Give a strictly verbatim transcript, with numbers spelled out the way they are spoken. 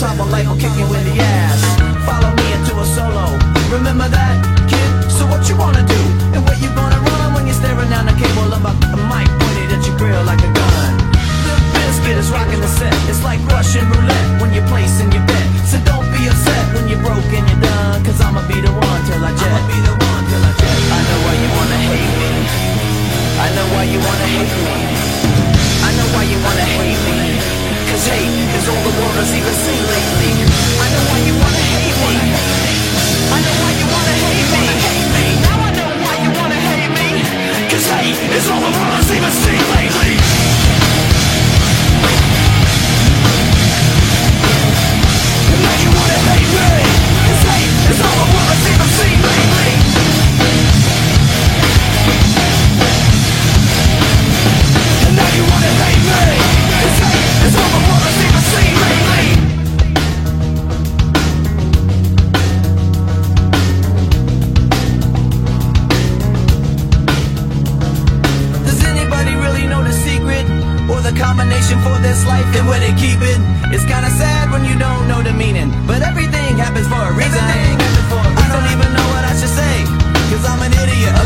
top of life will kick you in the ass. Follow me into a solo. Remember that, kid? So what you wanna do? And where you gonna run when you're staring down the cable of a, a mic pointed at your grill like a gun? The biscuit is rocking the set. It's like Russian roulette when you're placing your bet. So don't be upset when you're broke and you're done, cause I'ma be the one till I jet. I'ma be the one till I jet. I know why you wanna hate me. I know why you wanna hate me. I know why you wanna hate me. Cause hate is all the world has even seen lately. I know why you wanna hate me. I know why you wanna hate me. Now I know why you wanna hate me. Cause hate is all the world has even seen lately. And now you wanna hate me. Cause hate is all the world has even seen lately. And now you wanna hate me. Cause hate is all the world has even seen lately. Does anybody really know the secret? Or the combination for this life and where they keep it? It's kinda sad when you don't know the meaning, but everything happens for a reason. I don't even know what I should say, cause I'm an idiot. A